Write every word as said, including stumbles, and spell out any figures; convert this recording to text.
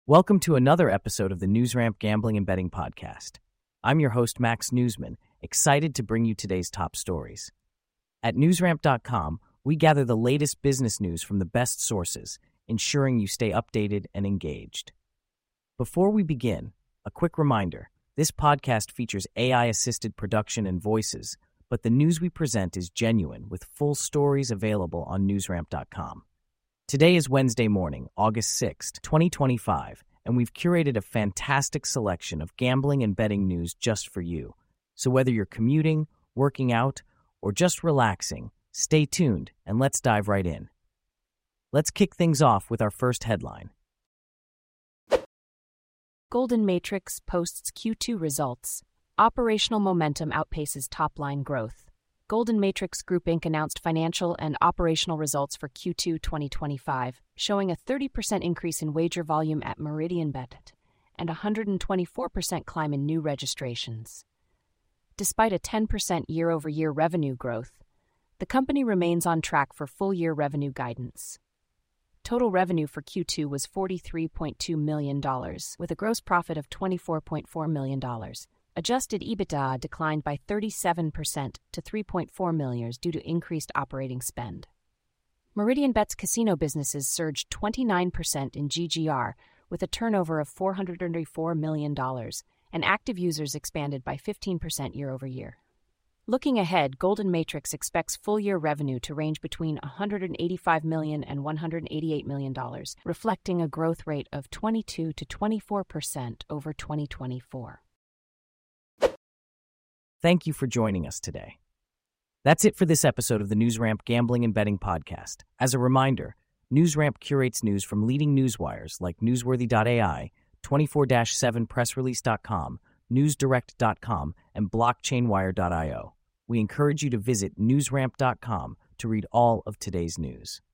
Welcome to another episode of the NewsRamp Gambling and Betting Podcast. I'm your host, Max Newsman, excited to bring you today's top stories. At newsramp dot com, we gather the latest business news from the best sources, ensuring you stay updated and engaged. Before we begin, a quick reminder, this podcast features A I-assisted production and voices, but the news we present is genuine, with full stories available on newsramp dot com. Today is Wednesday morning, August sixth, twenty twenty-five, and we've curated a fantastic selection of gambling and betting news just for you. So whether you're commuting, working out, or just relaxing, stay tuned and let's dive right in. Let's kick things off with our first headline. Golden Matrix posts Q two results. Operational momentum outpaces top-line growth. Golden Matrix Group Incorporated announced financial and operational results for Q two twenty twenty-five, showing a thirty percent increase in wager volume at Meridianbet and a one hundred twenty-four percent climb in new registrations. Despite a ten percent year-over-year revenue growth, the company remains on track for full-year revenue guidance. Total revenue for Q two was forty-three point two million dollars, with a gross profit of twenty-four point four million dollars. Adjusted EBITDA declined by thirty-seven percent to three point four million dollars due to increased operating spend. Meridianbet's casino businesses surged twenty-nine percent in G G R, with a turnover of four hundred thirty-four million dollars, and active users expanded by fifteen percent year-over-year. Looking ahead, Golden Matrix expects full-year revenue to range between one hundred eighty-five million dollars and one hundred eighty-eight million dollars, reflecting a growth rate of twenty-two to twenty-four percent over twenty twenty-four. Thank you for joining us today. That's it for this episode of the NewsRamp Gambling and Betting Podcast. As a reminder, NewsRamp curates news from leading newswires like newsworthy dot A I, twenty-four seven press release dot com, news direct dot com, and blockchain wire dot io. We encourage you to visit newsramp dot com to read all of today's news.